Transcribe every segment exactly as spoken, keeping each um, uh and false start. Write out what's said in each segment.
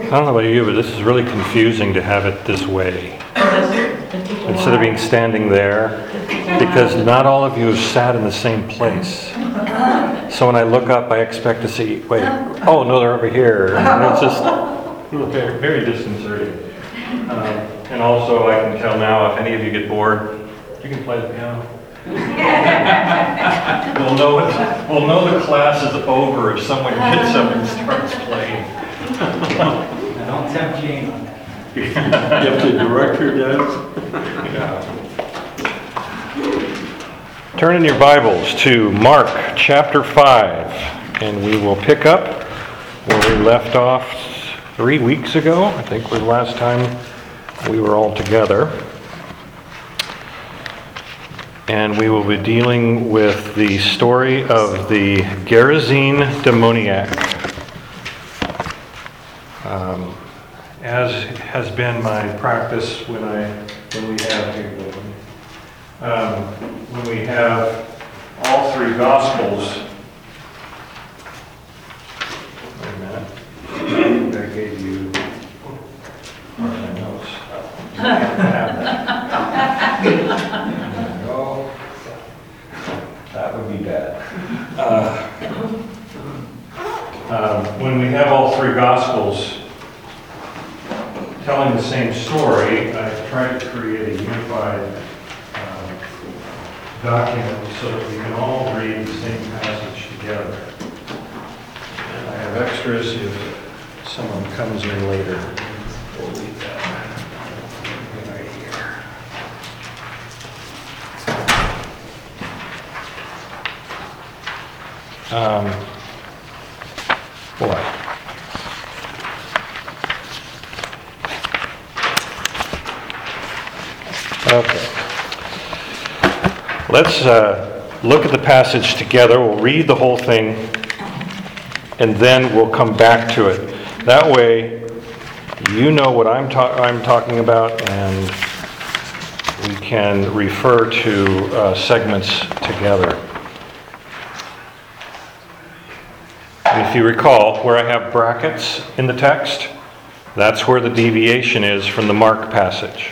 I don't know about you, but this is really confusing to have it this way. Instead of being standing there, because not all of you have sat in the same place. So when I look up, I expect to see, wait, oh no, they're over here. And it's just very, very disconcerting. Um, and also, I can tell now, if any of you get bored, you can play the piano. we'll know it, we'll know the class is over if someone gets up and starts playing. Don't tempt Jane on that. If the director does. Yeah. Turn in your Bibles to Mark chapter five, and we will pick up where we left off three weeks ago. I think was the last time we were all together. And we will be dealing with the story of the Gerasene demoniac. Um, as has been my practice when I when we have people, um, when we have all three Gospels. Wait a minute. I think I gave you my notes. No, that would be bad. Uh, um, when we have all three Gospels telling the same story, I've tried to create a unified um, document so that we can all read the same passage together. And I have extras if someone comes in later. We'll leave that right here. Um, boy. Okay. Let's uh, look at the passage together. We'll read the whole thing, and then we'll come back to it. That way, you know what I'm, ta- I'm talking about, and we can refer to uh, segments together. And if you recall, where I have brackets in the text, that's where the deviation is from the Mark passage.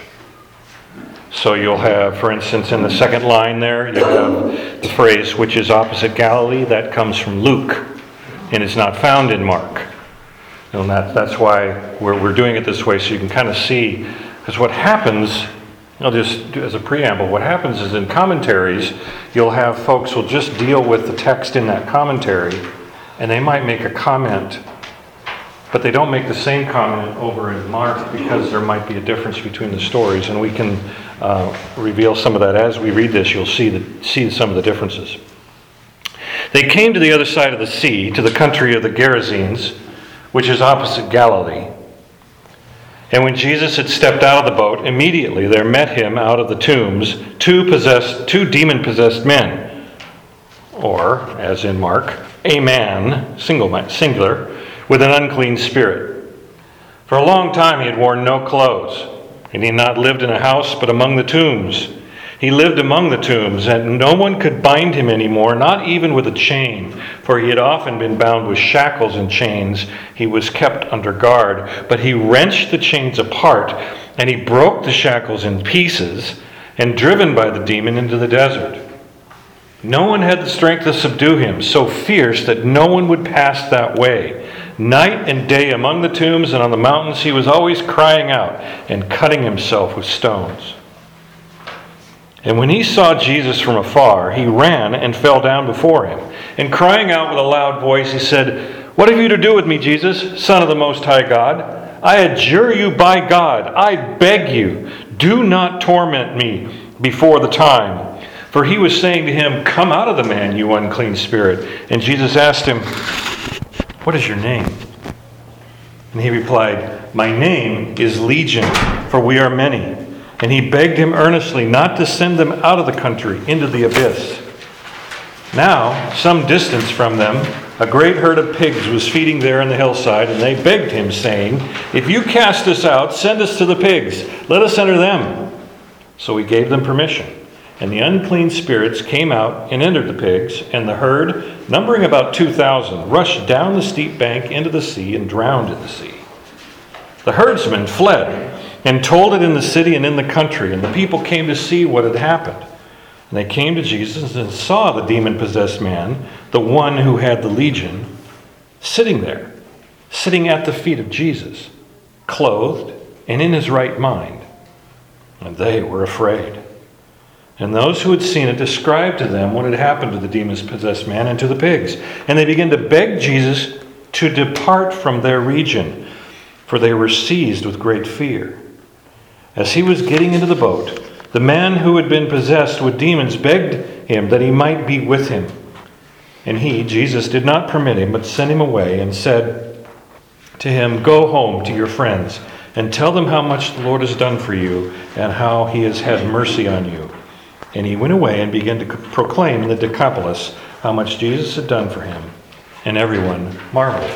So you'll have, for instance, in the second line there, you have the phrase, which is opposite Galilee. That comes from Luke, and is not found in Mark. And that, that's why we're, we're doing it this way, so you can kind of see. Because what happens, I'll just do as a preamble, what happens is in commentaries, you'll have folks who will just deal with the text in that commentary, and they might make a comment, but they don't make the same comment over in Mark because there might be a difference between the stories, and we can uh, reveal some of that as we read this. You'll see the, see some of the differences. They came to the other side of the sea, to the country of the Gerasenes, which is opposite Galilee. And when Jesus had stepped out of the boat, immediately there met him out of the tombs two possessed, two demon-possessed men, or, as in Mark, a man, single, singular, with an unclean spirit. For a long time he had worn no clothes, and he had not lived in a house but among the tombs. He lived among the tombs, and no one could bind him anymore, not even with a chain, for he had often been bound with shackles and chains. He was kept under guard, but he wrenched the chains apart, and he broke the shackles in pieces, and driven by the demon into the desert. No one had the strength to subdue him, so fierce that no one would pass that way. Night and day among the tombs and on the mountains he was always crying out and cutting himself with stones. And when he saw Jesus from afar, he ran and fell down before him. And crying out with a loud voice, he said, "What have you to do with me, Jesus, Son of the Most High God? I adjure you by God, I beg you, do not torment me before the time." For he was saying to him, "Come out of the man, you unclean spirit." And Jesus asked him, "What is your name?" And he replied, "My name is Legion, for we are many." And he begged him earnestly not to send them out of the country into the abyss. Now, some distance from them, a great herd of pigs was feeding there on the hillside, and they begged him, saying, "If you cast us out, send us to the pigs. Let us enter them." So he gave them permission. And the unclean spirits came out and entered the pigs, and the herd, numbering about two thousand, rushed down the steep bank into the sea and drowned in the sea. The herdsmen fled and told it in the city and in the country, and the people came to see what had happened. And they came to Jesus and saw the demon-possessed man, the one who had the legion, sitting there, sitting at the feet of Jesus, clothed and in his right mind. And they were afraid. And those who had seen it described to them what had happened to the demon-possessed man and to the pigs. And they began to beg Jesus to depart from their region, for they were seized with great fear. As he was getting into the boat, the man who had been possessed with demons begged him that he might be with him. And he, Jesus, did not permit him, but sent him away and said to him, "Go home to your friends and tell them how much the Lord has done for you and how he has had mercy on you." And he went away and began to proclaim in the Decapolis how much Jesus had done for him. And everyone marveled.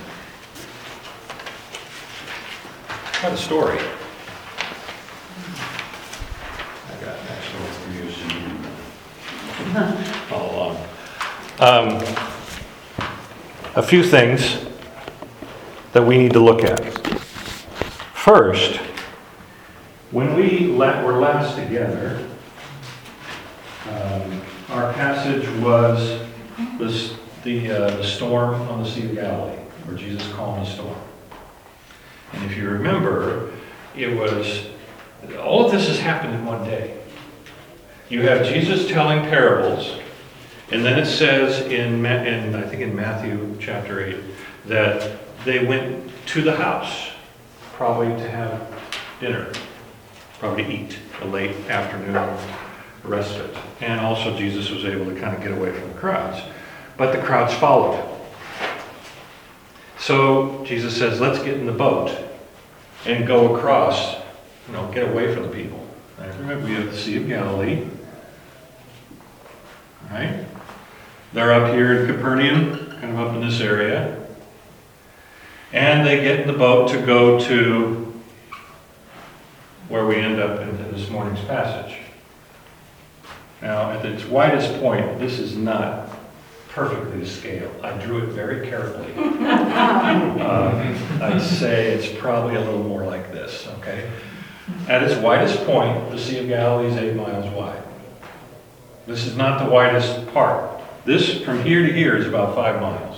What a story. I got actual reviews all along. Um, a few things that we need to look at. First, when we la- were last together, um, our passage was this, the, uh, the storm on the Sea of Galilee, where Jesus calmed the storm. And if you remember, it was, all of this has happened in one day. You have Jesus telling parables, and then it says in, Ma- in I think in Matthew chapter eight, that they went to the house, probably to have dinner, probably to eat a late afternoon respite. And also Jesus was able to kind of get away from the crowds. But the crowds followed. So Jesus says, let's get in the boat and go across, you know, get away from the people. Right? Remember, we have the Sea of Galilee. Right? They're up here in Capernaum, kind of up in this area. And they get in the boat to go to where we end up in, in this morning's passage. Now, at its widest point, this is not perfectly to scale. I drew it very carefully. uh, I'd say it's probably a little more like this, okay? At its widest point, the Sea of Galilee is eight miles wide. This is not the widest part. This, from here to here, is about five miles.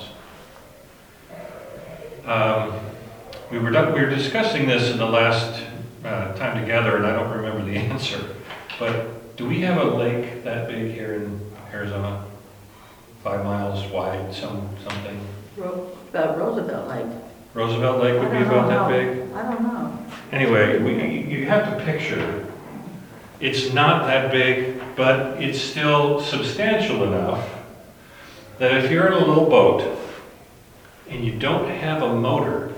Um, we, were, we were discussing this in the last uh, time together, and I don't remember the answer. But do we have a lake that big here in Arizona? Five miles wide, some something? Ro- uh, Roosevelt Lake. Roosevelt Lake would be about that big? I don't know. Anyway, we, you have to picture, it's not that big, but it's still substantial enough that if you're in a little boat and you don't have a motor,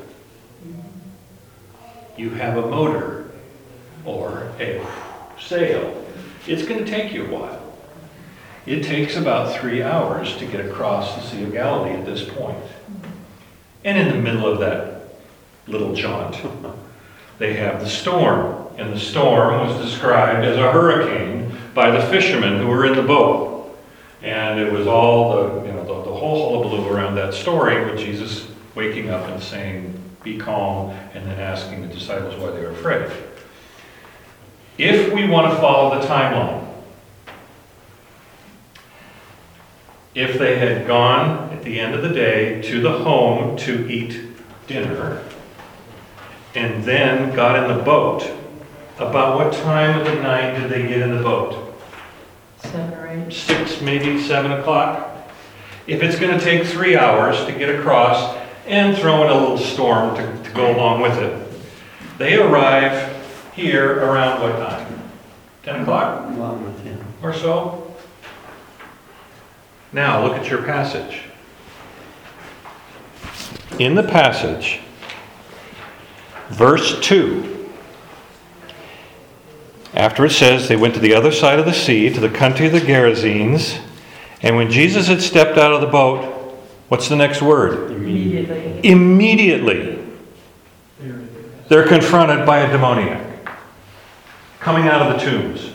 you have a motor or a sail, it's going to take you a while. It takes about three hours to get across the Sea of Galilee at this point. And in the middle of that little jaunt, they have the storm. And the storm was described as a hurricane by the fishermen who were in the boat. And it was all the, you know, the, the whole hullabaloo around that story with Jesus waking up and saying, "Be calm," and then asking the disciples why they were afraid. If we want to follow the timeline, if they had gone at the end of the day to the home to eat dinner, and then got in the boat, about what time of the night did they get in the boat? Seven or eight. Six, maybe seven o'clock? If it's going to take three hours to get across and throw in a little storm to, to go along with it, they arrive here around what time? ten o'clock or so? Now, look at your passage. In the passage, verse two, after it says, they went to the other side of the sea, to the country of the Gerasenes, and when Jesus had stepped out of the boat, what's the next word? Immediately. Immediately, they're confronted by a demoniac coming out of the tombs.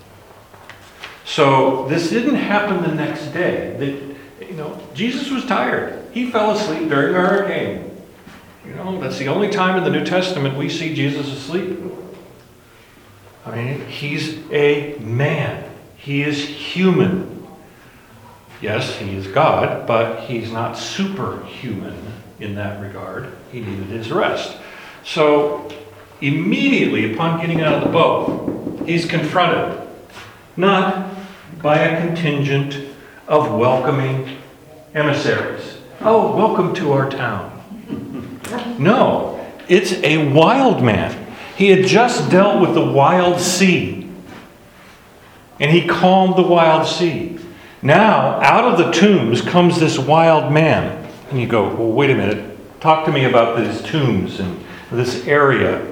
So this didn't happen the next day. The, you know, Jesus was tired. He fell asleep during the hurricane. You know, that's the only time in the New Testament we see Jesus asleep. I mean, he's a man. He is human. Yes, he is God, but he's not superhuman in that regard. He needed his rest. So, immediately upon getting out of the boat, he's confronted, not by a contingent of welcoming emissaries. Oh, welcome to our town. No, it's a wild man. He had just dealt with the wild sea, and he calmed the wild sea. Now, out of the tombs comes this wild man. And you go, well, wait a minute. Talk to me about these tombs and this area.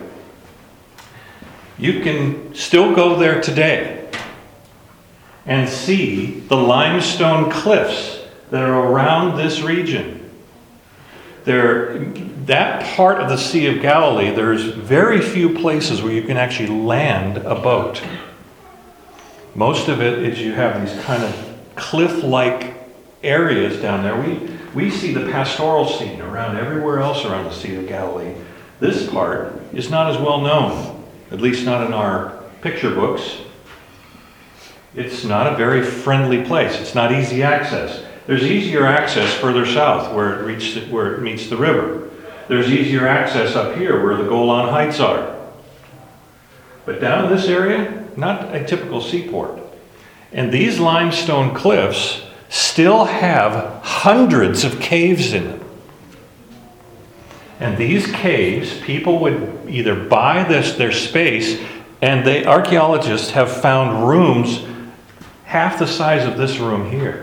You can still go there today and see the limestone cliffs that are around this region. There, that part of the Sea of Galilee, there's very few places where you can actually land a boat. Most of it is you have these kind of cliff-like areas down there. We, we see the pastoral scene around everywhere else around the Sea of Galilee. This part is not as well known, at least not in our picture books. It's not a very friendly place. It's not easy access. There's easier access further south where it, reaches, where it meets the river. There's easier access up here where the Golan Heights are. But down in this area, not a typical seaport. And these limestone cliffs still have hundreds of caves in them. And these caves, people would either buy this their space, and they archaeologists have found rooms half the size of this room here.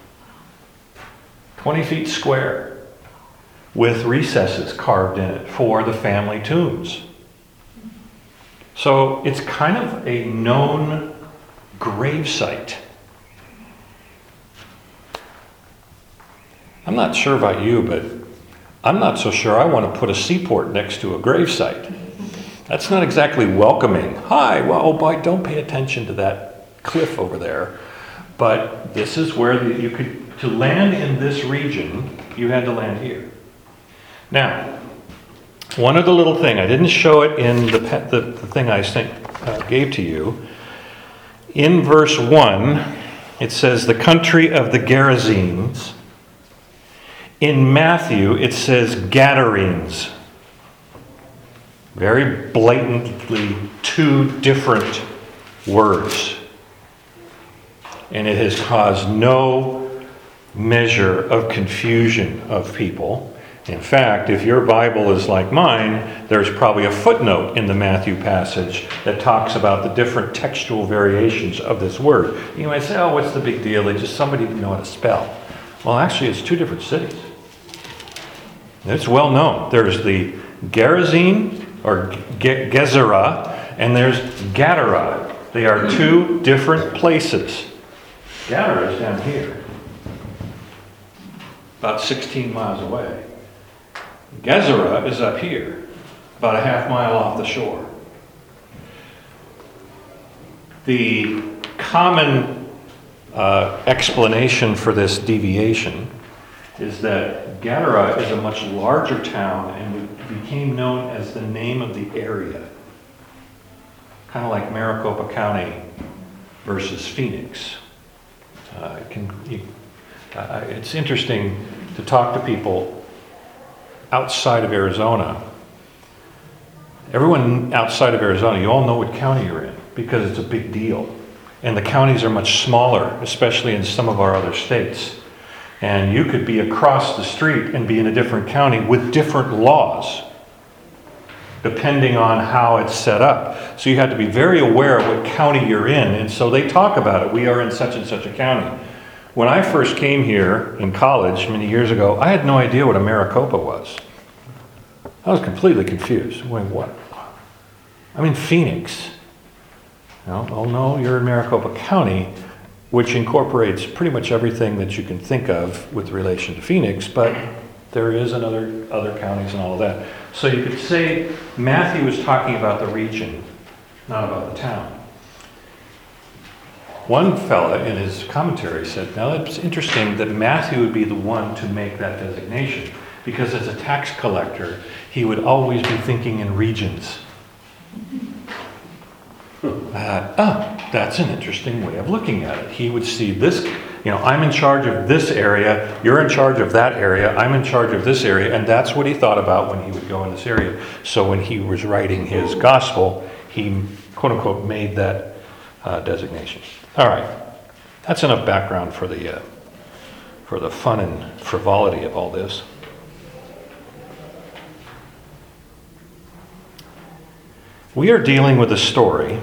twenty feet square, with recesses carved in it for the family tombs. So it's kind of a known gravesite. I'm not sure about you, but I'm not so sure I want to put a seaport next to a gravesite. That's not exactly welcoming. Hi, well, oh boy, don't pay attention to that cliff over there. But this is where the, you could, to land in this region, you had to land here. Now, one other little thing, I didn't show it in the, the, the thing I think, uh, gave to you. In verse one, it says the country of the Gerasenes. In Matthew, it says Gadarenes. Very blatantly two different words. And it has caused no measure of confusion of people. In fact, if your Bible is like mine, there's probably a footnote in the Matthew passage that talks about the different textual variations of this word. You might say, oh, what's the big deal? They just somebody didn't know how to spell. Well, actually, it's two different cities. It's well known. There's the Gerasene, or Ge- Gezerah, and there's Gadara. They are two different places. Gadara is down here, about sixteen miles away. Gezerah is up here, about a half mile off the shore. The common uh, explanation for this deviation is that Gadara is a much larger town and became known as the name of the area. Kind of like Maricopa County versus Phoenix. Uh, it can, you, uh, it's interesting to talk to people outside of Arizona. Everyone outside of Arizona, you all know what county you're in because it's a big deal. And the counties are much smaller, especially in some of our other states. And you could be across the street and be in a different county with different laws, depending on how it's set up. So you have to be very aware of what county you're in. And so they talk about it. We are in such and such a county. When I first came here in college many years ago, I had no idea what a Maricopa was. I was completely confused. Wait, what? I'm in Phoenix. No, oh no, you're in Maricopa County, which incorporates pretty much everything that you can think of with relation to Phoenix, but there is another other counties and all of that. So you could say Matthew was talking about the region, not about the town. One fella in his commentary said, now it's interesting that Matthew would be the one to make that designation, because as a tax collector, he would always be thinking in regions. Uh, ah, that's an interesting way of looking at it. He would see this, you know, I'm in charge of this area, you're in charge of that area, I'm in charge of this area, and that's what he thought about when he would go in this area. So when he was writing his gospel, he, quote unquote, made that uh, designation. All right, that's enough background for the, uh, for the fun and frivolity of all this. We are dealing with a story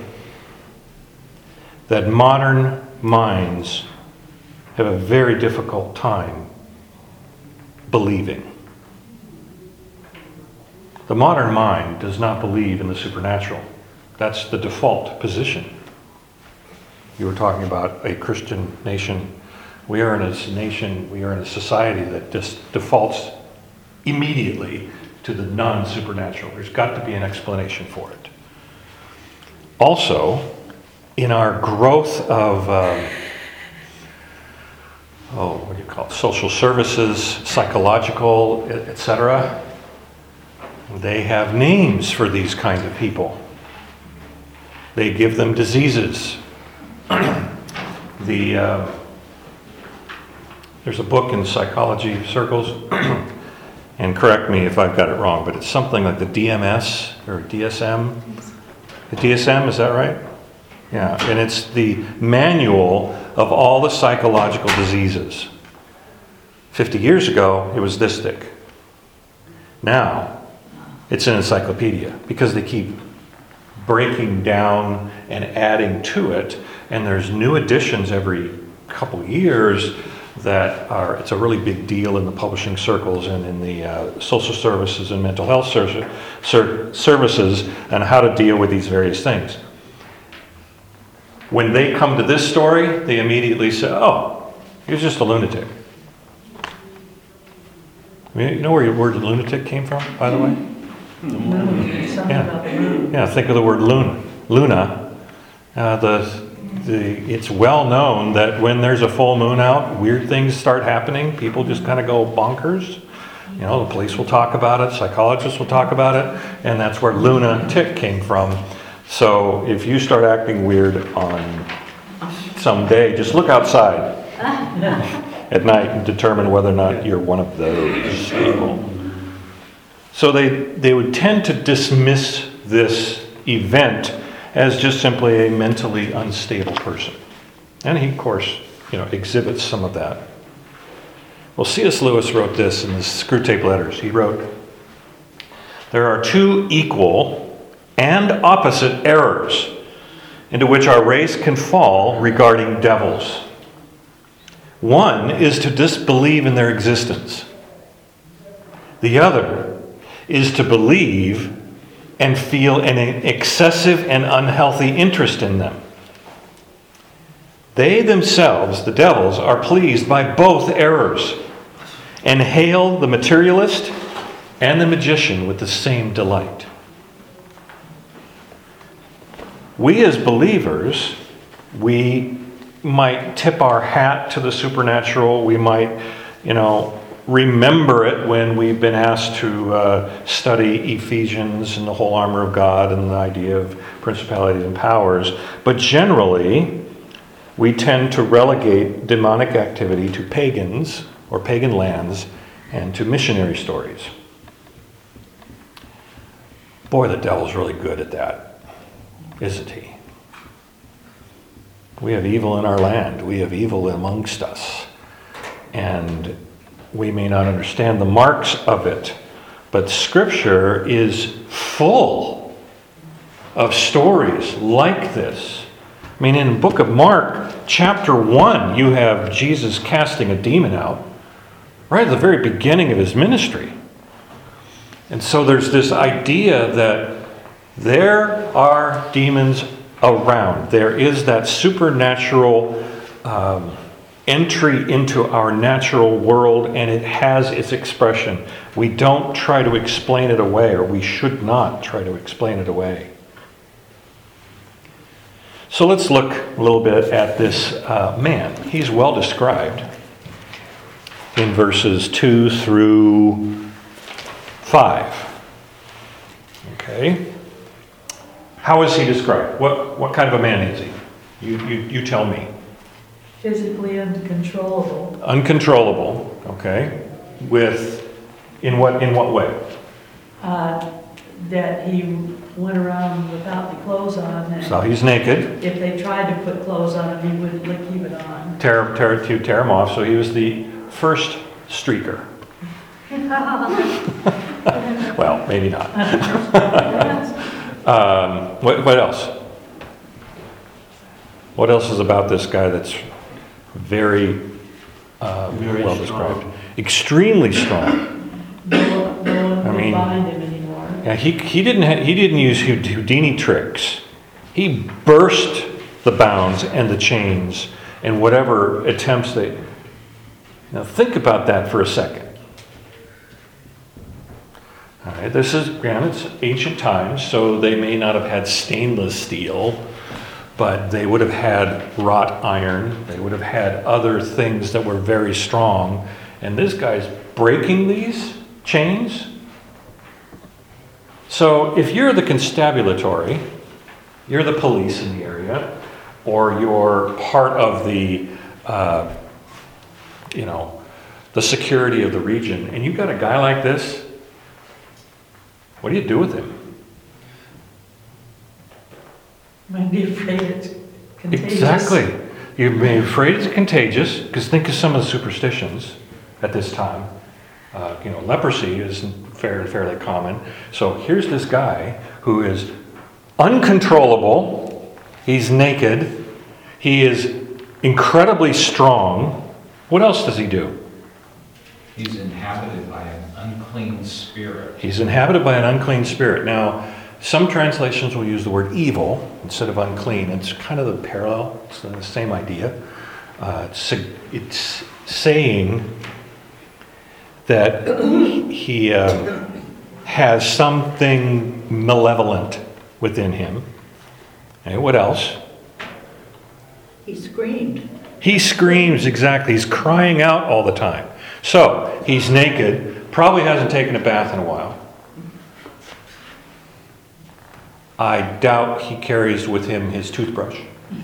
that modern minds have a very difficult time believing. The modern mind does not believe in the supernatural. That's the default position. You were talking about a Christian nation. We are in a nation, we are in a society that just defaults immediately to the non-supernatural. There's got to be an explanation for it. Also, in our growth of, uh, oh, what do you call it, social services, psychological, et cetera, they have names for these kind of people. They give them diseases. the uh, There's a book in psychology circles, and correct me if I've got it wrong, but it's something like the D M S or D S M. The D S M, is that right? Yeah, and it's the manual of all the psychological diseases. fifty years ago, it was this thick. Now, it's an encyclopedia because they keep breaking down and adding to it, and there's new editions every couple years that are, it's a really big deal in the publishing circles and in the uh, social services and mental health ser- ser- services and how to deal with these various things. When they come to this story, they immediately say, oh, he's just a lunatic. I mean, you know where your word lunatic came from, by the way? Moon, something Yeah. about the moon. Yeah, think of the word luna. Luna. Uh, the The, it's well known that when there's a full moon out, weird things start happening. People just kind of go bonkers. You know, the police will talk about it, psychologists will talk about it, and that's where lunatic came from. So if you start acting weird on some day, just look outside at night and determine whether or not you're one of those people. So they, they would tend to dismiss this event as just simply a mentally unstable person. And he, of course, you know, exhibits some of that. Well, C S Lewis wrote this in his Screwtape Letters. He wrote, "There are two equal and opposite errors into which our race can fall regarding devils. One is to disbelieve in their existence. The other is to believe and feel an excessive and unhealthy interest in them. They themselves, the devils, are pleased by both errors and hail the materialist and the magician with the same delight. We as believers, we might tip our hat to the supernatural. We might, you know, remember it when we've been asked to uh, study Ephesians and the whole armor of God and the idea of principalities and powers. But generally, we tend to relegate demonic activity to pagans or pagan lands and to missionary stories. Boy, the devil's really good at that, isn't he? We have evil in our land. We have evil amongst us. And we may not understand the marks of it, but Scripture is full of stories like this. I mean, in the book of Mark, chapter one, you have Jesus casting a demon out right at the very beginning of his ministry. And so there's this idea that there are demons around. There is that supernatural um, entry into our natural world, and it has its expression. We don't try to explain it away, or we should not try to explain it away. So let's look a little bit at this uh, man. He's well described in verses two through five. Okay. How is he described? What, what kind of a man is he? You, you, you tell me. Physically uncontrollable. Uncontrollable, okay. With, in what, in what way? Uh, that he went around without the clothes on, and So he's naked. if they tried to put clothes on him, he wouldn't like, keep it on. Tear, tear, to tear him off. So he was the first streaker. Well, maybe not. um, what, what else? What else is about this guy that's very, uh, Very well strong. described? Extremely strong. No one, no one I would mean- bind him anymore. Yeah, he, he didn't ha- he didn't use Houd- Houdini tricks. He burst the bounds and the chains and whatever attempts they. Now think about that for a second. All right, this is granted it's ancient times, so they may not have had stainless steel, but they would have had wrought iron. They would have had other things that were very strong. And this guy's breaking these chains. So if you're the constabulary, you're the police in the area, or you're part of the, uh, you know, the security of the region, and you've got a guy like this, what do you do with him? Might be afraid it's contagious. Exactly. You may be afraid it's contagious, because think of some of the superstitions at this time. Uh, you know, leprosy is fair, fairly common. So here's this guy who is uncontrollable. He's naked. He is incredibly strong. What else does he do? He's inhabited by an unclean spirit. He's inhabited by an unclean spirit. Now, some translations will use the word evil instead of unclean. It's kind of the parallel. It's the same idea. Uh, it's, it's saying that he uh, has something malevolent within him. Okay, what else? He screamed. He screams, exactly. He's crying out all the time. So, he's naked, probably hasn't taken a bath in a while. I doubt he carries with him his toothbrush.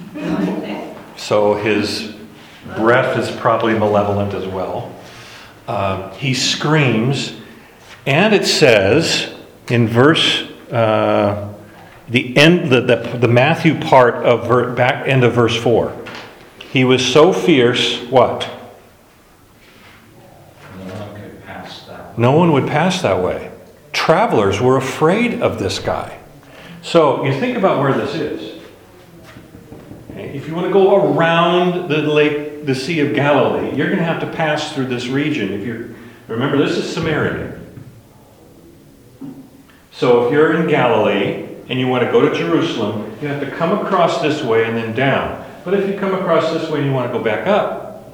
So his breath is probably malevolent as well. Uh, he screams, and it says in verse, uh, the end, the, the, the Matthew part of ver, back end of verse four. He was so fierce, what? No one could pass that. No one would pass that way. Travelers were afraid of this guy. So you think about where this is. Okay, if you want to go around the lake, the Sea of Galilee, you're going to have to pass through this region. If you're, remember, this is Samaria. So if you're in Galilee and you want to go to Jerusalem, you have to come across this way and then down. But if you come across this way and you want to go back up,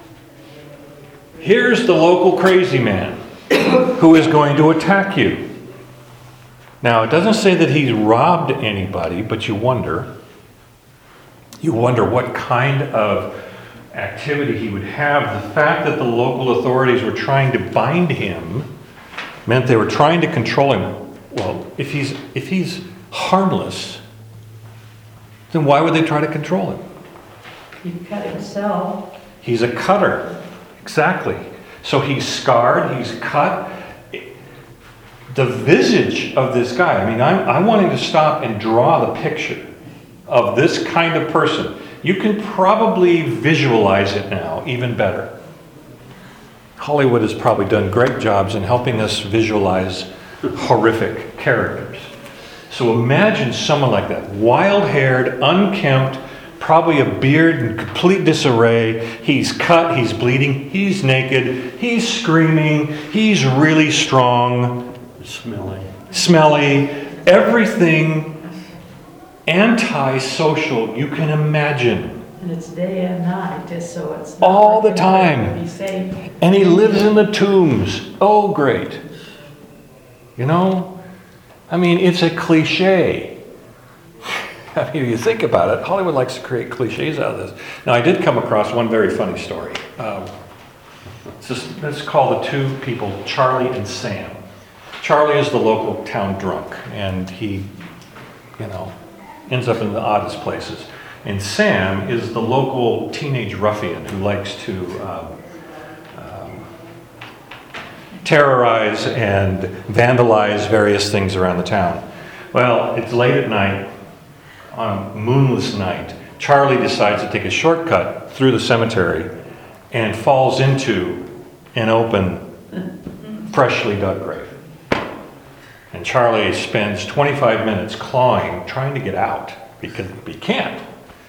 here's the local crazy man who is going to attack you. Now, it doesn't say that he's robbed anybody, but you wonder. You wonder what kind of activity he would have. The fact that the local authorities were trying to bind him meant they were trying to control him. Well, if he's if he's harmless, then why would they try to control him? He cut himself. He's a cutter. Exactly. So he's scarred, he's cut. The visage of this guy, I mean, I'm, I'm wanting to stop and draw the picture of this kind of person. You can probably visualize it now even better. Hollywood has probably done great jobs in helping us visualize horrific characters. So imagine someone like that, wild-haired, unkempt, probably a beard in complete disarray. He's cut, he's bleeding, he's naked, he's screaming, he's really strong, Smelly. smelly, everything anti-social you can imagine. And it's day and night, just so it's not All like the anybody time. would be safe. And he lives in the tombs. Oh, great. You know? I mean, it's a cliche. I mean, if you think about it, Hollywood likes to create cliches out of this. Now, I did come across one very funny story. Um, it's just, let's call the two people Charlie and Sam. Charlie is the local town drunk, and he, you know, ends up in the oddest places. And Sam is the local teenage ruffian who likes to um, um, terrorize and vandalize various things around the town. Well, it's late at night, on a moonless night. Charlie decides to take a shortcut through the cemetery and falls into an open, freshly dug grave. And Charlie spends twenty-five minutes clawing, trying to get out, because he can't.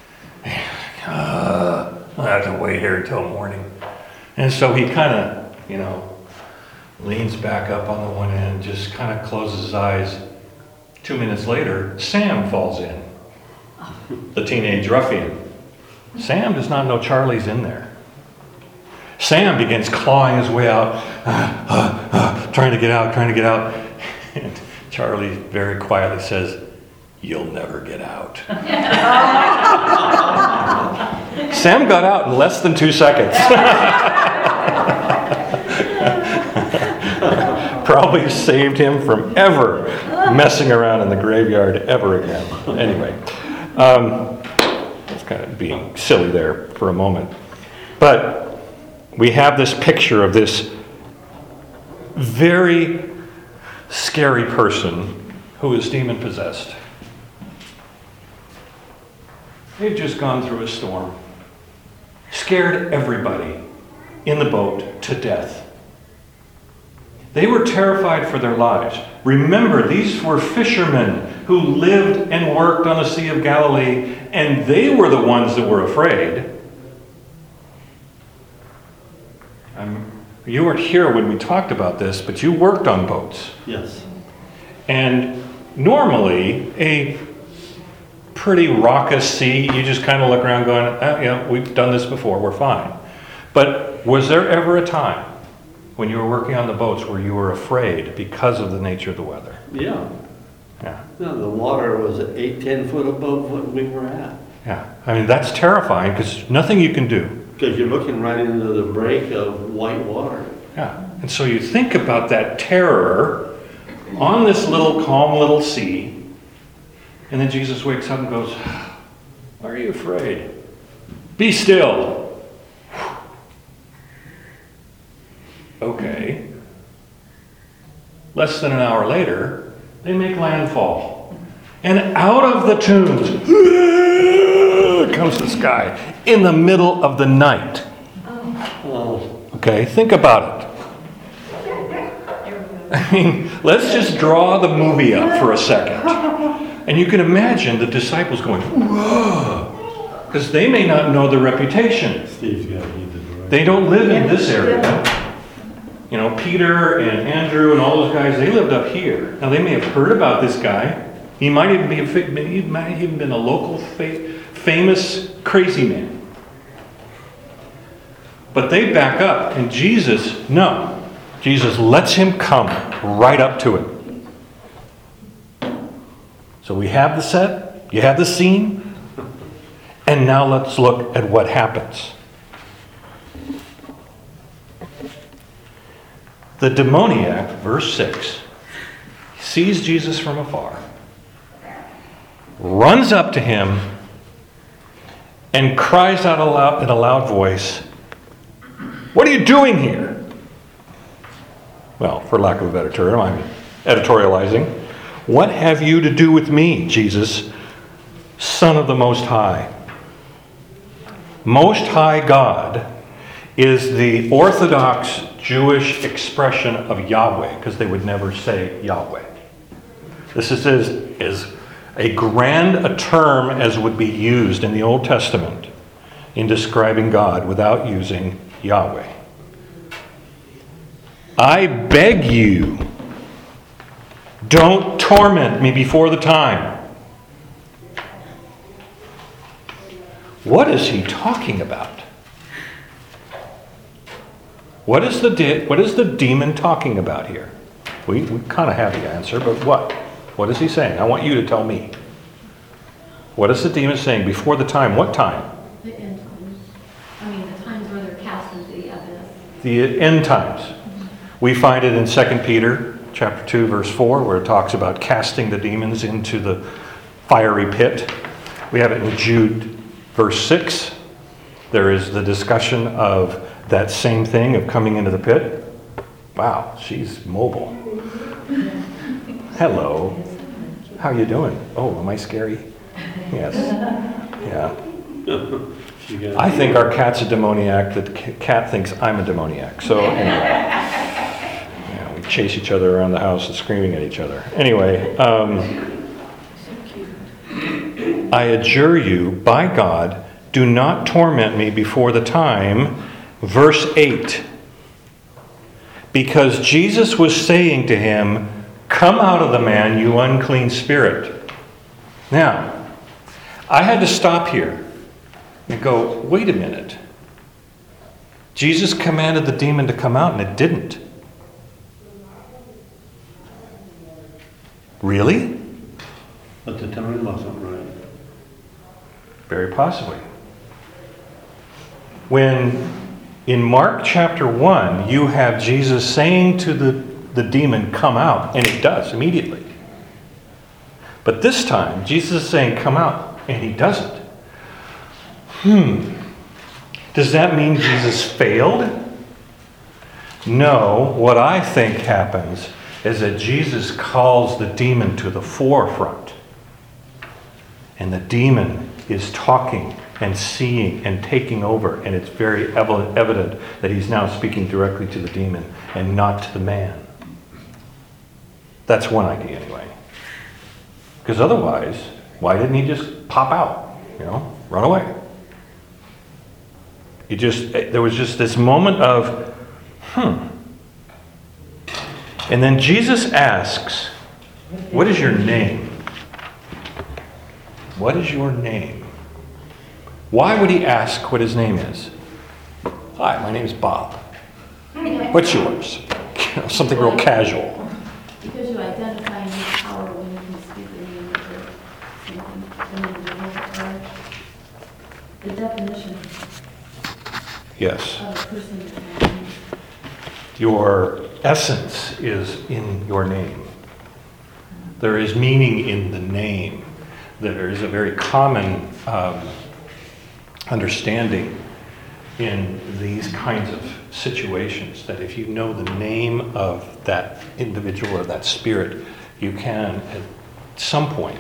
Uh, I have to wait here until morning. And so he kind of, you know, leans back up on the one end, just kind of closes his eyes. Two minutes later, Sam falls in, the teenage ruffian. Sam does not know Charlie's in there. Sam begins clawing his way out, uh, uh, uh, trying to get out, trying to get out. And Charlie very quietly says, "You'll never get out." Sam got out in less than two seconds. Probably saved him from ever messing around in the graveyard ever again. Anyway, um, it's kind of being silly there for a moment. But we have this picture of this very scary person who is demon possessed. They've just gone through a storm, scared everybody in the boat to death. They were terrified for their lives. Remember, these were fishermen who lived and worked on the Sea of Galilee, and they were the ones that were afraid. Um, you weren't here when we talked about this, but you worked on boats. Yes. And normally, a pretty raucous sea, you just kind of look around going, oh, yeah, we've done this before, we're fine. But was there ever a time when you were working on the boats where you were afraid because of the nature of the weather? Yeah. Yeah. No, the water was eight, ten foot above what we were at. Yeah. I mean, that's terrifying because nothing you can do. Because you're looking right into the break of white water. Yeah. And so you think about that terror on this little calm little sea, and then Jesus wakes up and goes, "Why are you afraid? Be still." Okay. Less than an hour later, they make landfall. And out of the tombs comes this guy in the middle of the night. Oh, Okay, think about it. I mean, let's just draw the movie up for a second. And you can imagine the disciples going, whoa, because they may not know the reputation. Steve's got to be the director. They don't live in this area. You know, Peter and Andrew and all those guys, they lived up here. Now, they may have heard about this guy. He might even be a, he might have even been a local fa- famous crazy man. But they back up, and Jesus, no. Jesus lets him come right up to him. So we have the set, you have the scene, and now let's look at what happens. The demoniac, verse six, sees Jesus from afar, runs up to him, and cries out aloud, in a loud voice, "What are you doing here?" Well, for lack of a better term, I'm editorializing. "What have you to do with me, Jesus, Son of the Most High?" Most High God is the Orthodox Jewish expression of Yahweh, because they would never say Yahweh. This is, is, is a grand a term as would be used in the Old Testament in describing God without using Yahweh. "I beg you, don't torment me before the time." What is he talking about? What is the de- what is the demon talking about here? We, we kind of have the answer, but what? What is he saying? I want you to tell me. What is the demon saying before the time? What time? The end times. I mean, the times where they're cast into the abyss. The end times. We find it in Second Peter chapter two, verse four, where it talks about casting the demons into the fiery pit. We have it in Jude, verse six. There is the discussion of that same thing of coming into the pit. Wow, she's mobile. Hello. How you doing? Oh, am I scary? Yes. Yeah. She got- I think our cat's a demoniac. The c- cat thinks I'm a demoniac. So anyway, yeah, we chase each other around the house and screaming at each other. Anyway, um, I adjure you, by God, do not torment me before the time. Verse eight. Because Jesus was saying to him, come out of the man, you unclean spirit. Now, I had to stop here and go, wait a minute. Jesus commanded the demon to come out and it didn't. Really? But the time wasn't right. Very possibly. When in Mark chapter one, you have Jesus saying to the, the demon, come out, and it does immediately. But this time, Jesus is saying, come out, and he doesn't. Hmm. Does that mean Jesus failed? No. What I think happens is that Jesus calls the demon to the forefront. And the demon is talking and seeing and taking over. And it's very evident that he's now speaking directly to the demon and not to the man. That's one idea anyway. Because otherwise, why didn't he just pop out? You know, run away. He just, there was just this moment of, hmm. And then Jesus asks, what is your name? What is your name? Why would he ask what his name is? Hi, my name's Bob. What's yours? You know, something real casual. Because you identify your power when you can speak the name of the, something, the definition Yes. of a person. Your essence is in your name. There is meaning in the name. There is a very common um, understanding in these kinds of situations that if you know the name of that individual or that spirit, you can at some point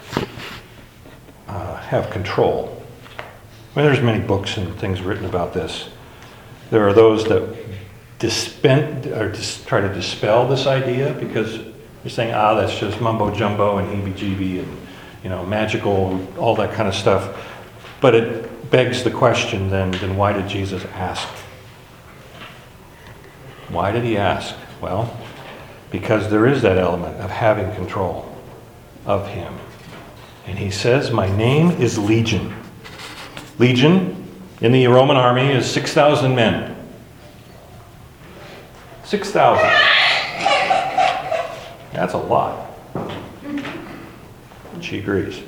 uh, have control. I mean, there's many books and things written about this. There are those that dispen- or dis- try to dispel this idea because you're saying, ah, that's just mumbo jumbo and heebie-jeebie and, you know, magical, all that kind of stuff. But it begs the question then, then why did Jesus ask? Why did he ask? Well, because there is that element of having control of him. And he says, my name is Legion. Legion in the Roman army is six thousand men. six thousand. That's a lot. She agrees.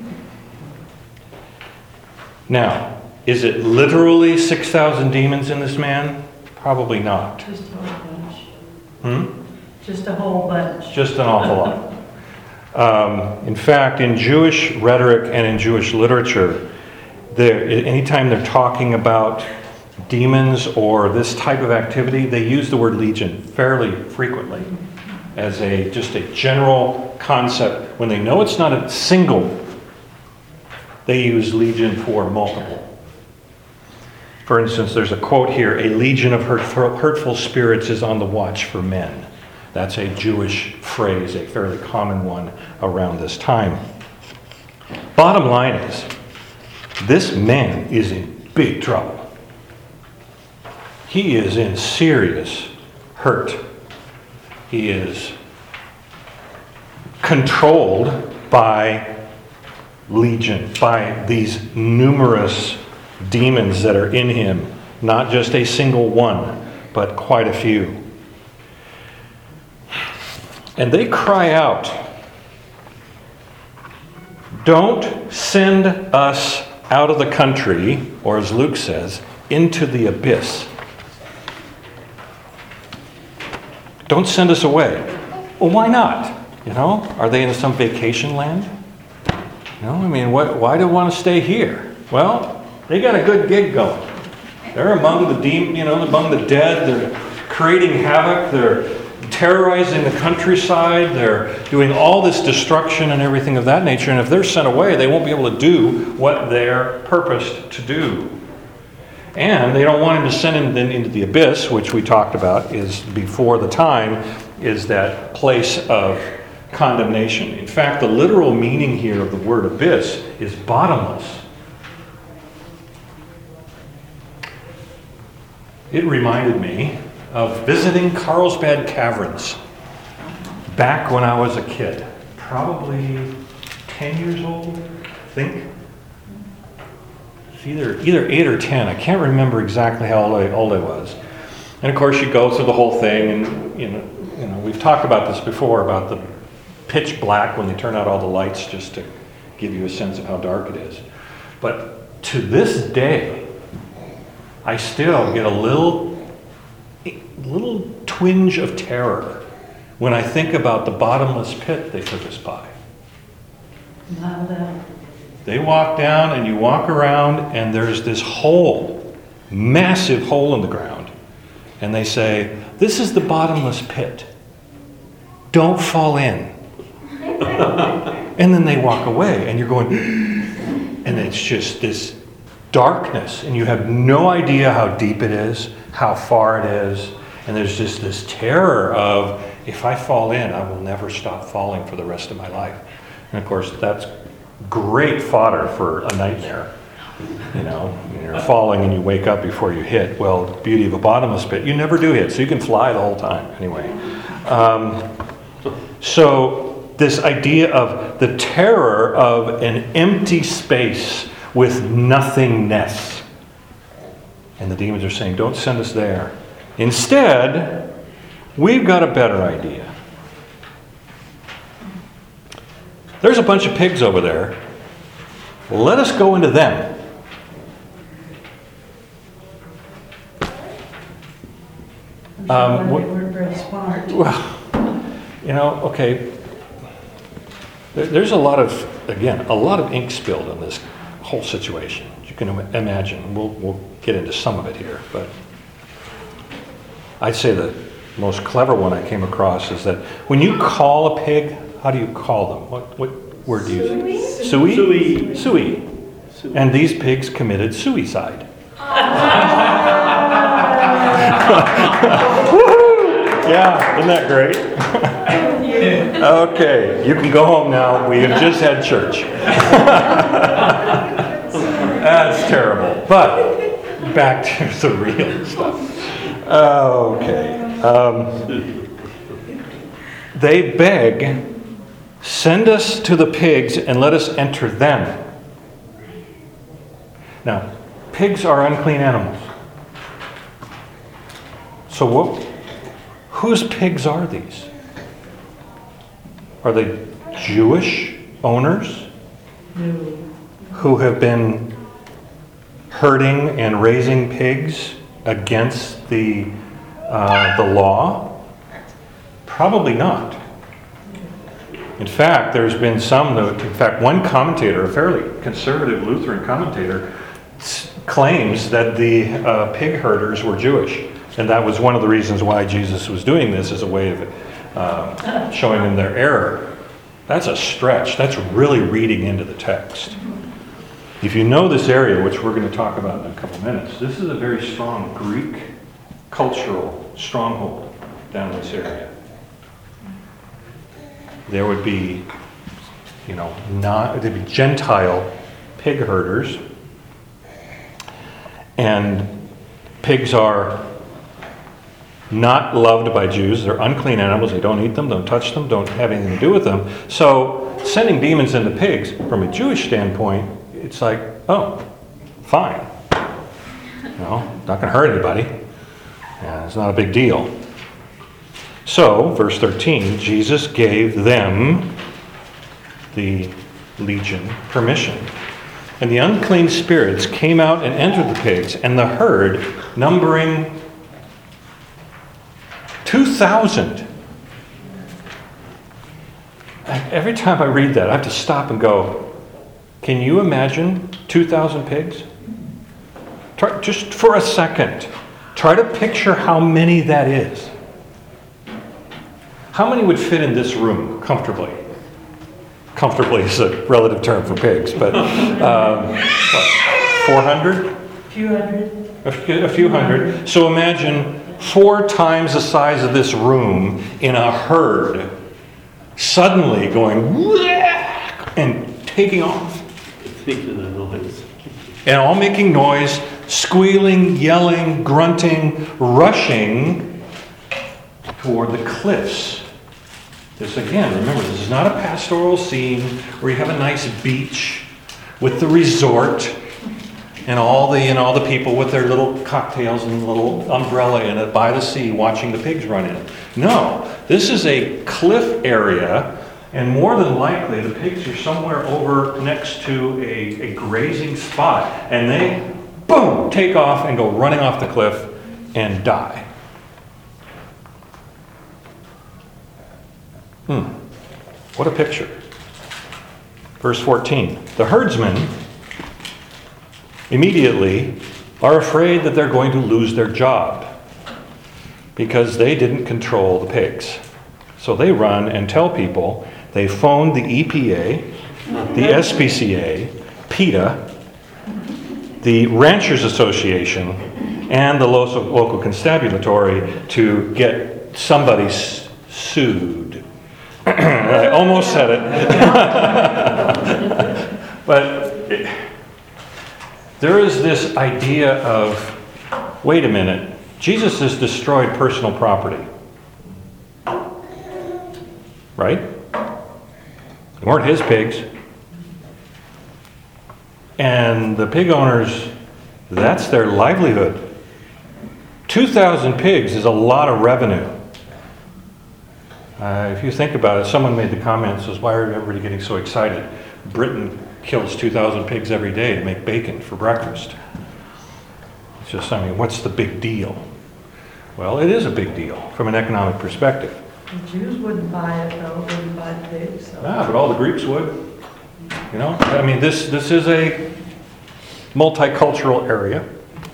Now, is it literally six thousand demons in this man? Probably not. Just a whole bunch. Hmm? Just a whole bunch. Just an awful lot. Um, in fact, in Jewish rhetoric and in Jewish literature, there, anytime they're talking about demons or this type of activity, they use the word legion fairly frequently as a just a general concept. When they know it's not a single, they use legion for multiple. For instance, there's a quote here, a legion of hurtful, hurtful spirits is on the watch for men. That's a Jewish phrase, a fairly common one around this time. Bottom line is, this man is in big trouble. He is in serious hurt. He is controlled by legion, by these numerous demons that are in him. Not just a single one, but quite a few. And they cry out, don't send us out of the country, or as Luke says, into the abyss. Don't send us away. Well, why not? You know, are they in some vacation land? You know, I mean, what, why do they want to stay here? Well, they got a good gig going. They're among the demon, you know, among the dead. They're creating havoc. They're terrorizing the countryside. They're doing all this destruction and everything of that nature. And if they're sent away, they won't be able to do what they're purposed to do. And they don't want him to send him then into the abyss, which we talked about is before the time, is that place of condemnation. In fact, the literal meaning here of the word abyss is bottomless. It reminded me of visiting Carlsbad Caverns back when I was a kid, probably ten years old, I think. It's either either eight or ten. I can't remember exactly how old I, old I was. And of course, you go through the whole thing, and you know, you know, we've talked about this before about the pitch black when they turn out all the lights, just to give you a sense of how dark it is. But to this day, I still get a little, little twinge of terror when I think about the bottomless pit they took us by. Not that. They walk down and you walk around and there's this hole, massive hole in the ground. And they say, this is the bottomless pit. Don't fall in. And then they walk away and you're going, and it's just this darkness and you have no idea how deep it is, how far it is. And there's just this terror of, if I fall in, I will never stop falling for the rest of my life. And of course, that's great fodder for a nightmare. You know, you're falling and you wake up before you hit. Well, the beauty of a bottomless pit, you never do hit, so you can fly the whole time. Anyway, um, so this idea of the terror of an empty space with nothingness. And the demons are saying, don't send us there. Instead, we've got a better idea. There's a bunch of pigs over there. Let us go into them. Um, They weren't very smart. Well, you know, okay. There- There's a lot of, again, a lot of ink spilled on this whole situation. You can im- imagine. We'll, we'll get into some of it here, but I'd say the most clever one I came across is that when you call a pig, how do you call them? What, what word do you use? Sui? Sui. Sui. And these pigs committed suicide. Woohoo! Yeah, isn't that great? Okay, you can go home now. We have just had church. That's terrible. But back to the real stuff. Okay. Um, they beg, send us to the pigs and let us enter them. Now, pigs are unclean animals. So what, whose pigs are these? Are they Jewish owners No. who have been herding and raising pigs against the, uh, the law? Probably not. In fact, there's been some, in fact, one commentator, a fairly conservative Lutheran commentator, s- claims that the uh, pig herders were Jewish. And that was one of the reasons why Jesus was doing this, as a way of uh, showing them their error. That's a stretch. That's really reading into the text. If you know this area, which we're going to talk about in a couple minutes, this is a very strong Greek cultural stronghold down this area. There would be, you know, not, there'd be Gentile pig herders, and pigs are not loved by Jews. They're unclean animals. They don't eat them, don't touch them, don't have anything to do with them. So sending demons into pigs, from a Jewish standpoint, it's like, oh, fine. You know, not going to hurt anybody. Yeah, it's not a big deal. So, verse thirteen, Jesus gave them, the legion, permission. And the unclean spirits came out and entered the pigs, and the herd, numbering two thousand, Every time I read that, I have to stop and go, can you imagine two thousand pigs? Try, just for a second, try to picture how many that is. How many would fit in this room comfortably? Comfortably is a relative term for pigs, but um, what, four hundred? Few hundred. A few, a few hundred. So imagine four times the size of this room in a herd suddenly going whack and taking off. Speaking of noise. And all making noise, squealing, yelling, grunting, rushing toward the cliffs. This again, remember, this is not a pastoral scene where you have a nice beach with the resort and all the and all the people with their little cocktails and little umbrella in it by the sea watching the pigs run in. No, this is a cliff area, and more than likely the pigs are somewhere over next to a, a grazing spot, and they, boom, take off and go running off the cliff and die. Hmm. What a picture. Verse fourteen. The herdsmen immediately are afraid that they're going to lose their job because they didn't control the pigs. So they run and tell people they phoned the E P A, the S P C A, PETA, the Ranchers Association, and the local, local constabulary to get somebody s- sued. I almost said it. But it, there is this idea of, wait a minute, Jesus has destroyed personal property. Right? They weren't his pigs. And the pig owners, that's their livelihood. two thousand pigs is a lot of revenue. Uh, if you think about it, someone made the comment, says, why are everybody getting so excited? Britain kills two thousand pigs every day to make bacon for breakfast. It's just, I mean, what's the big deal? Well, it is a big deal from an economic perspective. The Jews wouldn't buy it, though, wouldn't buy the pigs, so. Ah, but all the Greeks would. You know, I mean, this, this is a multicultural area.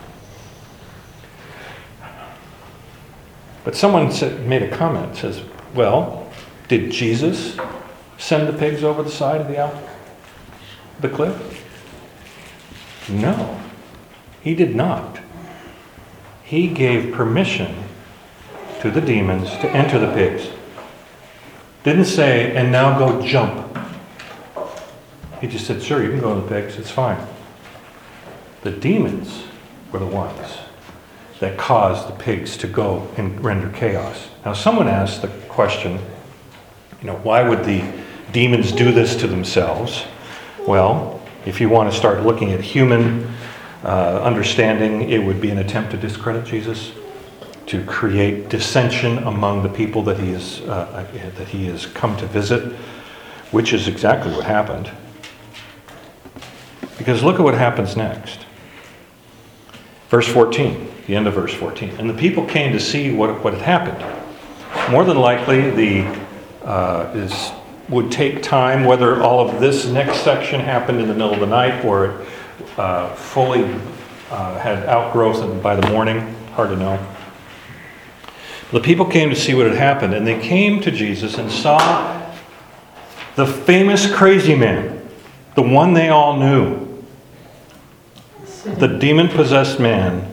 But someone said, made a comment, says, well, did Jesus send the pigs over the side of the, out, the cliff? No, he did not. He gave permission to the demons to enter the pigs. Didn't say, and now go jump. He just said, sure, you can go in the pigs, it's fine. The demons were the ones that caused the pigs to go and render chaos. Now, someone asked the question, you know, why would the demons do this to themselves? Well, if you want to start looking at human uh, understanding, it would be an attempt to discredit Jesus, to create dissension among the people that he is uh, that he has come to visit, which is exactly what happened. Because look at what happens next. Verse fourteen, the end of verse fourteen. And the people came to see what, what had happened. More than likely, the uh, is would take time, whether all of this next section happened in the middle of the night or it uh, fully uh, had outgrowth by the morning. Hard to know. The people came to see what had happened, and they came to Jesus and saw the famous crazy man, the one they all knew, the demon-possessed man,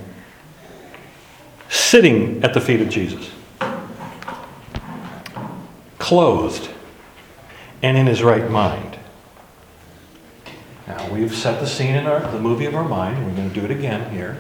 sitting at the feet of Jesus, clothed and in his right mind. Now, we've set the scene in our, the movie of our mind. We're going to do it again here.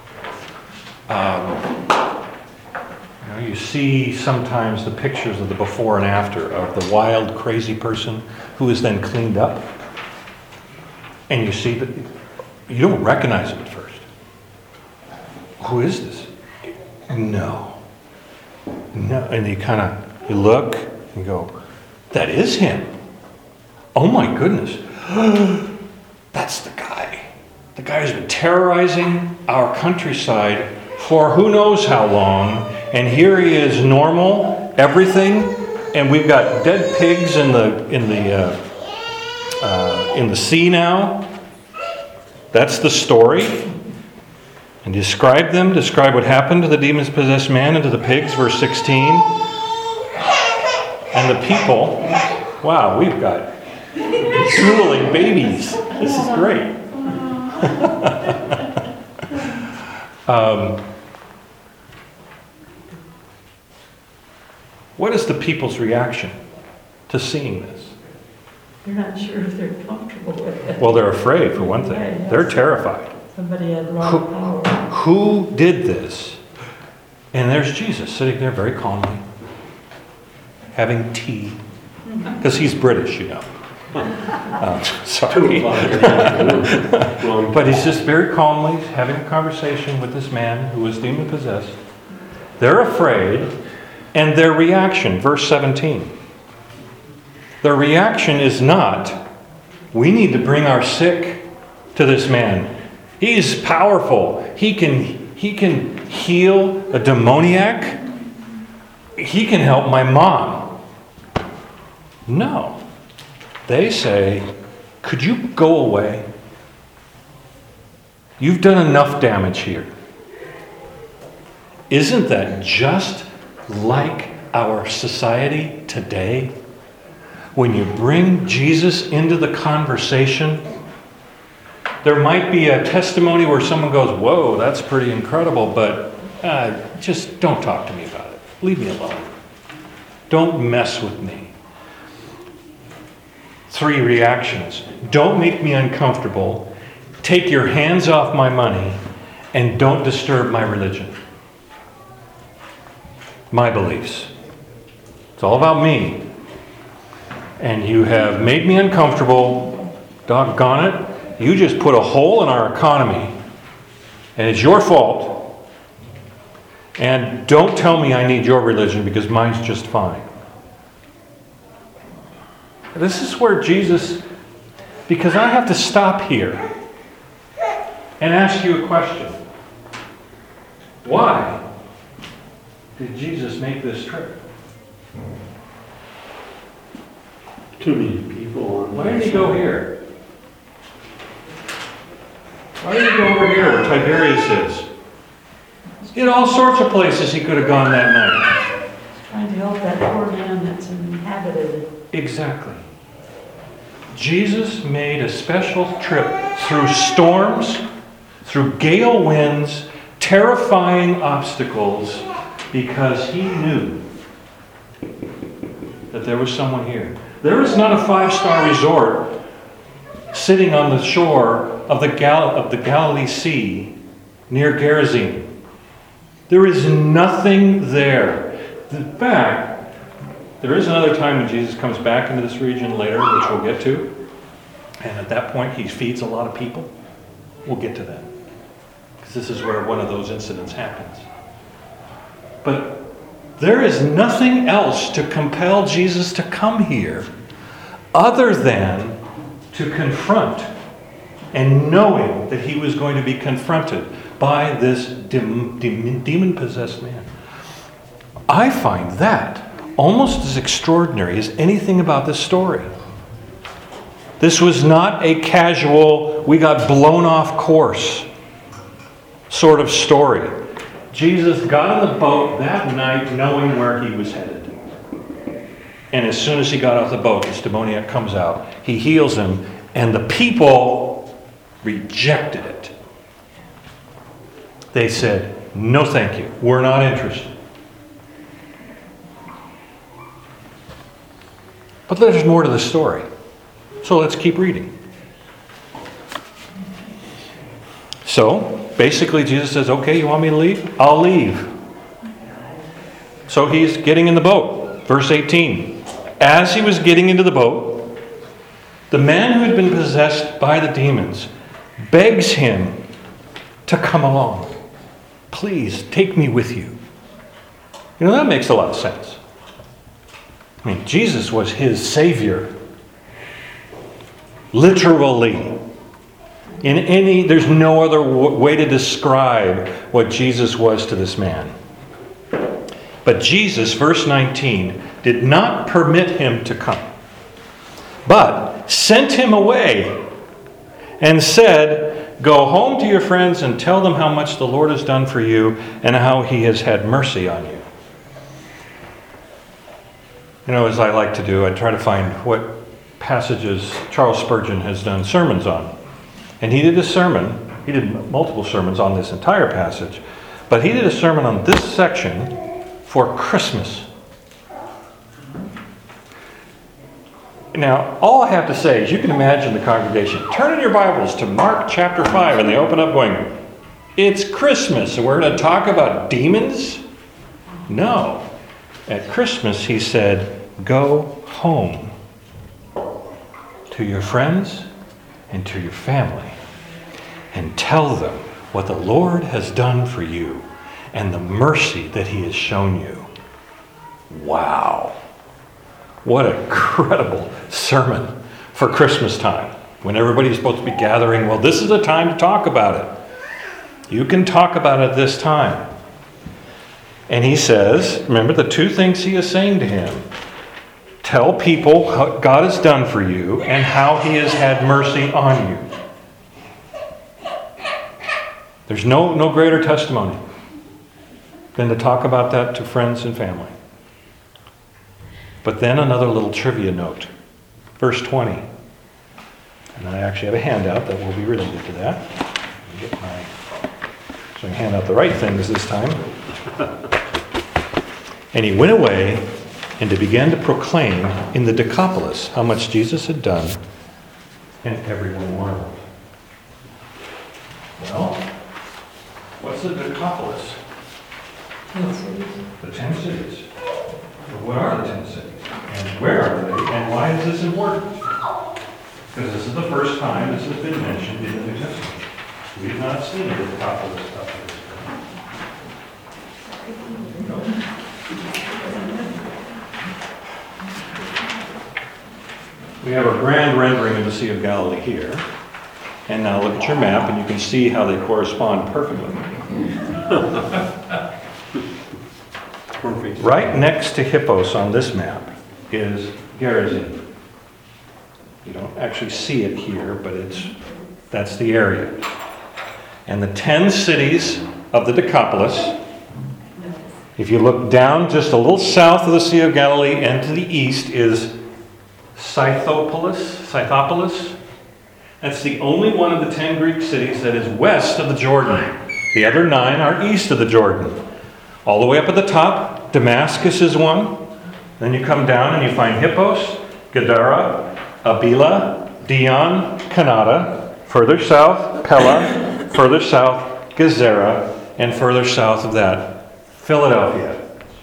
Um, you know, you see sometimes the pictures of the before and after of the wild, crazy person who is then cleaned up. And you see that you don't recognize him at first. Who is this? No. No. And you kind of, you look and you go, that is him. Oh my goodness. That's the guy. The guy who's been terrorizing our countryside for who knows how long. And here he is, normal, everything, and we've got dead pigs in the in the uh, uh, in the sea now. That's the story. And describe them. Describe what happened to the demon-possessed man and to the pigs, verse sixteen. And the people. Wow, we've got drooling babies. This is great. um, what is the people's reaction to seeing this? They're not sure if they're comfortable with it. Well, they're afraid, for one thing. They're terrified. Somebody had a lot of power. Who did this? And there's Jesus sitting there very calmly, having tea. Because he's British, you know. Um, sorry. But he's just very calmly having a conversation with this man who was demon-possessed. They're afraid, and their reaction, verse seventeen. Their reaction is not, we need to bring our sick to this man. He's powerful. He can, he can heal a demoniac. He can help my mom. No. They say, could you go away? You've done enough damage here. Isn't that just like our society today? When you bring Jesus into the conversation, there might be a testimony where someone goes, whoa, that's pretty incredible, but uh, just don't talk to me about it. Leave me alone. Don't mess with me. Three reactions. Don't make me uncomfortable. Take your hands off my money. And don't disturb my religion. My beliefs. It's all about me. And you have made me uncomfortable. Doggone it. You just put a hole in our economy. And it's your fault. And don't tell me I need your religion because mine's just fine. This is where Jesus, because I have to stop here and ask you a question. Why did Jesus make this trip? Too many people on. Why did he go here? Why did he go over here where Tiberias is? He had all sorts of places he could have gone that night. Trying to help that poor man that's inhabited. Exactly. Jesus made a special trip through storms, through gale winds, terrifying obstacles, because he knew that there was someone here. There is not a five-star resort sitting on the shore of the, Gal- of the Galilee Sea near Gerizim. There is nothing there. In fact, there is another time when Jesus comes back into this region later, which we'll get to. And at that point, he feeds a lot of people. We'll get to that. Because this is where one of those incidents happens. But there is nothing else to compel Jesus to come here other than to confront and knowing that he was going to be confronted by this dem- dem- demon-possessed man. I find that almost as extraordinary as anything about this story. This was not a casual, we got blown off course sort of story. Jesus got on the boat that night knowing where he was headed. And as soon as he got off the boat, this demoniac comes out. He heals him, and the people rejected it. They said, no thank you, we're not interested. But there's more to the story. So let's keep reading. So, basically Jesus says, okay, you want me to leave? I'll leave. So he's getting in the boat. Verse eighteen. As he was getting into the boat, the man who had been possessed by the demons begs him to come along. Please, take me with you. You know, that makes a lot of sense. I mean, Jesus was his Savior. Literally. In any, there's no other w- way to describe what Jesus was to this man. But Jesus, verse nineteen, did not permit him to come, but sent him away and said, go home to your friends and tell them how much the Lord has done for you and how he has had mercy on you. You know, as I like to do, I try to find what passages Charles Spurgeon has done sermons on. And he did a sermon, he did multiple sermons on this entire passage, but he did a sermon on this section for Christmas. Now, all I have to say is you can imagine the congregation. Turn in your Bibles to Mark chapter five, and they open up going, it's Christmas, and we're going to talk about demons? No. At Christmas, he said, go home to your friends and to your family and tell them what the Lord has done for you and the mercy that he has shown you. Wow. What a incredible sermon for Christmas time when everybody's supposed to be gathering. Well, this is the time to talk about it. You can talk about it this time. And he says, remember the two things he is saying to him. Tell people what God has done for you and how he has had mercy on you. There's no, no greater testimony than to talk about that to friends and family. But then another little trivia note. Verse twenty. And I actually have a handout that will be related to that. Let me get my, so I can hand out the right things this time. And he went away and he began to proclaim in the Decapolis how much Jesus had done, and everyone marveled. Well, what's the Decapolis? Ten cities. The ten cities. Well, what are the ten cities? And where are they? And why is this important? Because this is the first time this has been mentioned in the New Testament. We have not seen the Decapolis up to this point. No. We have a grand rendering of the Sea of Galilee here. And now look at your map and you can see how they correspond perfectly. Perfect. Right next to Hippos on this map is Gerizim. You don't actually see it here, but it's that's the area. And the ten cities of the Decapolis, if you look down just a little south of the Sea of Galilee and to the east is Scythopolis, Scythopolis. That's the only one of the ten Greek cities that is west of the Jordan. The other nine are east of the Jordan. All the way up at the top, Damascus is one. Then you come down and you find Hippos, Gadara, Abila, Dion, Kanata. Further south, Pella. Further south, Gezerah. And further south of that, Philadelphia.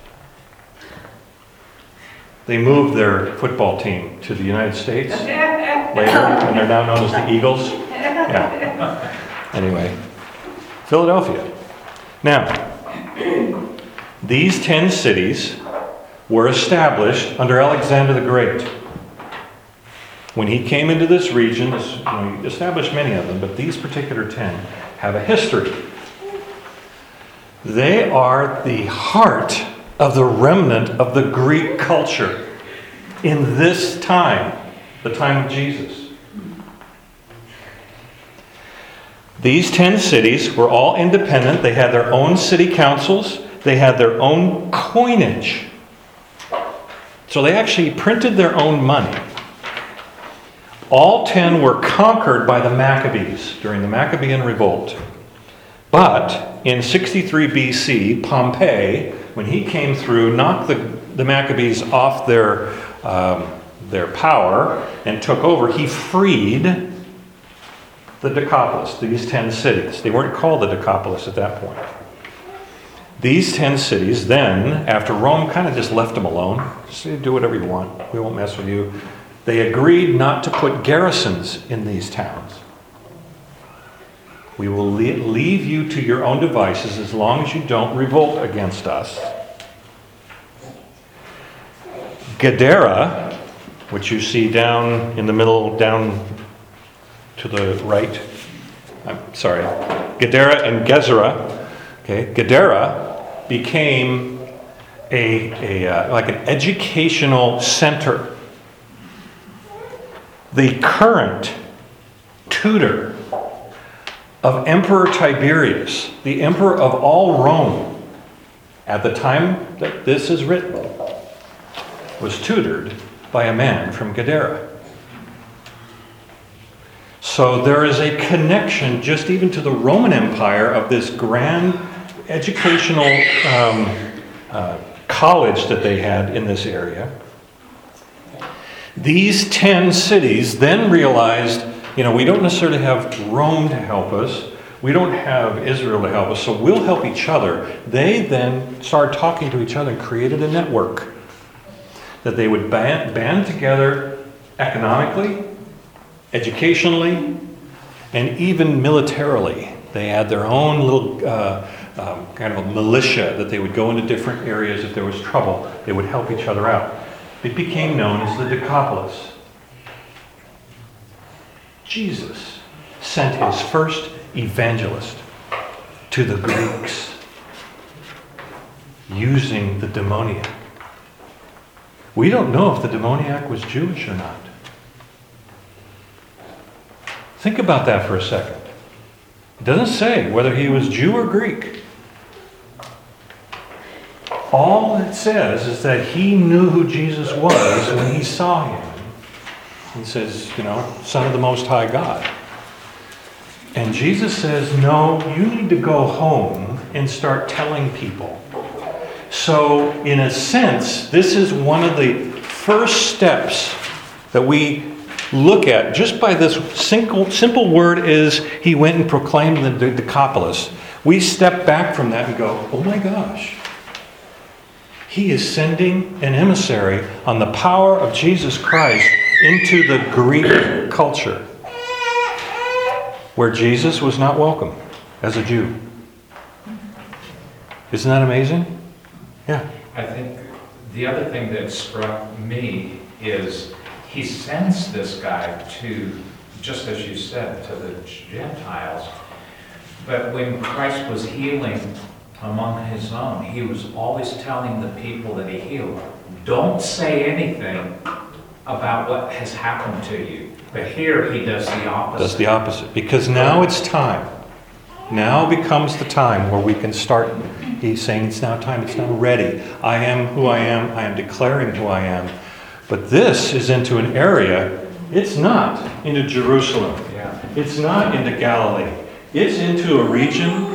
They moved their football team to the United States later, and they're now known as the Eagles. Yeah. Anyway, Philadelphia. Now, these ten cities were established under Alexander the Great. When he came into this region, you know, he established many of them, but these particular ten have a history. They are the heart of the remnant of the Greek culture in this time, the time of Jesus. These ten cities were all independent. They had their own city councils. They had their own coinage. So they actually printed their own money. All ten were conquered by the Maccabees during the Maccabean revolt. But in sixty-three B C, Pompey, when he came through, knocked the, the Maccabees off their, um, their power and took over. He freed the Decapolis, these ten cities. They weren't called the Decapolis at that point. These ten cities then, after Rome kind of just left them alone, just do whatever you want, we won't mess with you, they agreed not to put garrisons in these towns. We will leave you to your own devices as long as you don't revolt against us. Gadara, which you see down in the middle, down to the right. I'm sorry. Gadara and Gezerah. Okay, Gadara became a, a uh, like an educational center. The current tutor of Emperor Tiberius, the emperor of all Rome, at the time that this is written, was tutored by a man from Gadara. So there is a connection just even to the Roman Empire of this grand educational um, uh, college that they had in this area. These ten cities then realized, you know, we don't necessarily have Rome to help us. We don't have Israel to help us, so we'll help each other. They then started talking to each other and created a network that they would band, band together economically, educationally, and even militarily. They had their own little uh, um, kind of a militia that they would go into different areas if there was trouble. They would help each other out. It became known as the Decapolis. Jesus sent his first evangelist to the Greeks using the demoniac. We don't know if the demoniac was Jewish or not. Think about that for a second. It doesn't say whether he was Jew or Greek. All it says is that he knew who Jesus was when he saw him. He says, you know, Son of the Most High God. And Jesus says, no, you need to go home and start telling people. So, in a sense, this is one of the first steps that we look at just by this simple, simple word is he went and proclaimed the Decapolis. We step back from that and go, oh my gosh. He is sending an emissary on the power of Jesus Christ into the Greek culture, where Jesus was not welcome as a Jew. Isn't that amazing? Yeah. I think the other thing that struck me is he sends this guy to, just as you said, to the Gentiles. But when Christ was healing among his own, he was always telling the people that he healed, don't say anything about what has happened to you. But here he does the opposite. Does the opposite. Because now it's time. Now becomes the time where we can start. He's saying it's now time. It's now ready. I am who I am. I am declaring who I am. But this is into an area, it's not into Jerusalem. Yeah. It's not into Galilee. It's into a region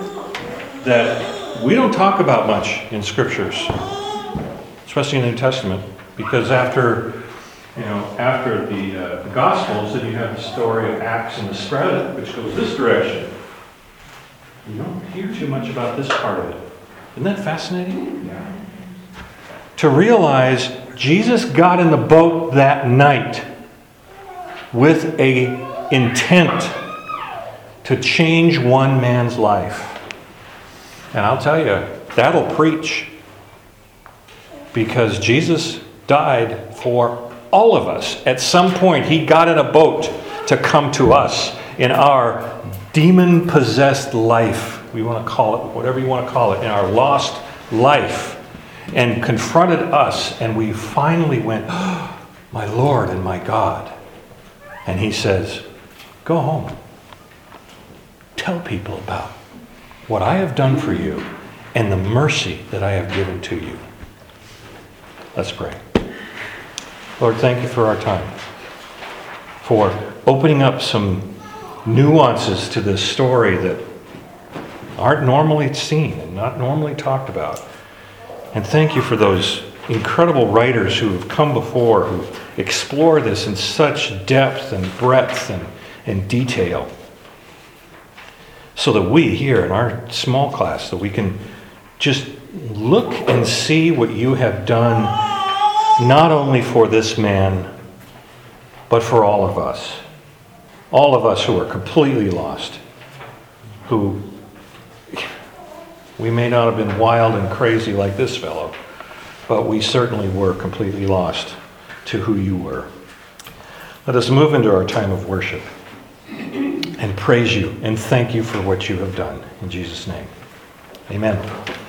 that we don't talk about much in scriptures, especially in the New Testament, because after, you know, after the, uh, the Gospels, then you have the story of Acts and the spread, which goes this direction. You don't hear too much about this part of it. Isn't that fascinating? Yeah. To realize Jesus got in the boat that night with a intent to change one man's life. And I'll tell you, that'll preach. Because Jesus died for all of us. At some point, he got in a boat to come to us in our demon-possessed life. We want to call it, whatever you want to call it, in our lost life. And confronted us, and we finally went, oh, my Lord and my God. And he says, go home. Tell people about what I have done for you and the mercy that I have given to you. Let's pray. Lord, thank you for our time, for opening up some nuances to this story that aren't normally seen and not normally talked about. And thank you for those incredible writers who have come before, who explore this in such depth and breadth and, and detail. So that we here in our small class, that we can just look and see what you have done, not only for this man, but for all of us. All of us who are completely lost, who we may not have been wild and crazy like this fellow, but we certainly were completely lost to who you were. Let us move into our time of worship and praise you and thank you for what you have done. In Jesus' name, amen.